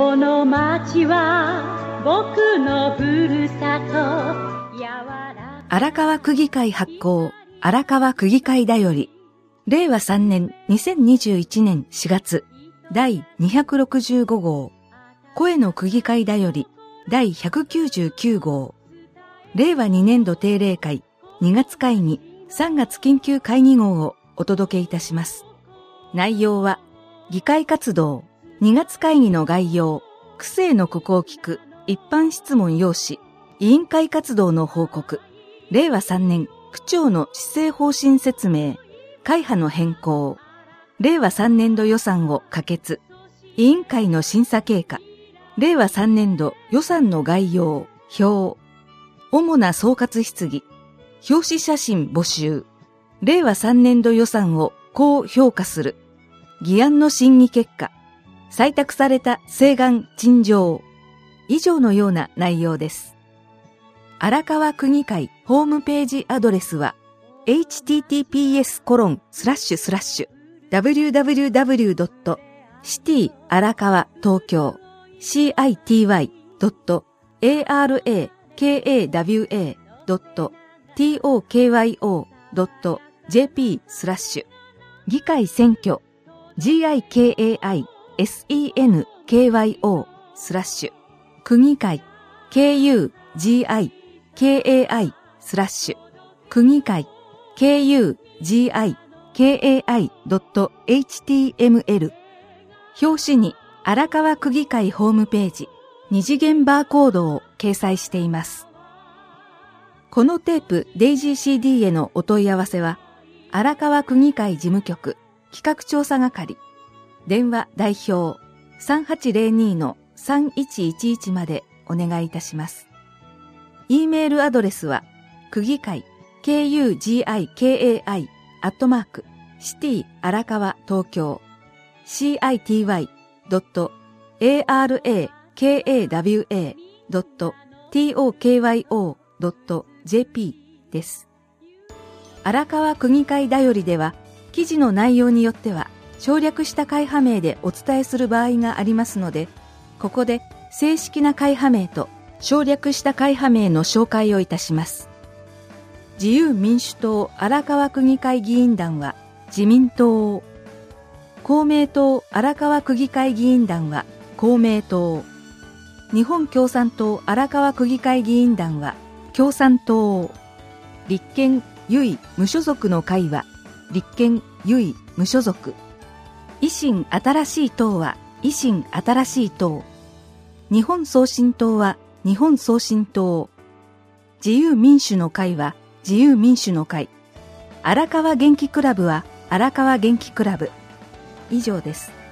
この町は僕のふるさと。 荒川区議会発行荒川区議会だより令和3年2021年4月第265号声の区議会だより第199号令和2年度定例会2月会議3月緊急会議号をお届けいたします。内容は議会活動2月会議の概要区政のここを聞く一般質問要旨委員会活動の報告令和3年区長の施政方針説明会派の変更令和3年度予算を可決委員会の審査経過令和3年度予算の概要表主な総括質疑表紙写真募集令和3年度予算を高評価する議案の審議結果採択された請願陳情以上のような内容です。荒川区議会ホームページアドレスは https://www.city-arakawa.tokyo.jp/ 議会選挙 gikaisenkyo/ 区議会 KUGIKAI/ 区議会 KUGIKAI.html 表紙に荒川区議会ホームページ二次元バーコードを掲載しています。このテープデイジー CD へのお問い合わせは荒川区議会事務局企画調査係電話代表 3802-3111 までお願いいたします。E メールアドレスは区議会 KUGIKAI@ 荒川東京 city.arakawa.tokyo.jp です。荒川区議会だよりでは記事の内容によっては省略した会派名でお伝えする場合がありますので、ここで正式な会派名と省略した会派名の紹介をいたします。自由民主党荒川区議会議員団は自民党、公明党荒川区議会議員団は公明党、日本共産党荒川区議会議員団は共産党、立憲唯一無所属の会は立憲唯一無所属、維新新しい党は維新新しい党、日本送信党は日本送信党、自由民主の会は自由民主の会、荒川元気クラブは荒川元気クラブ。以上です。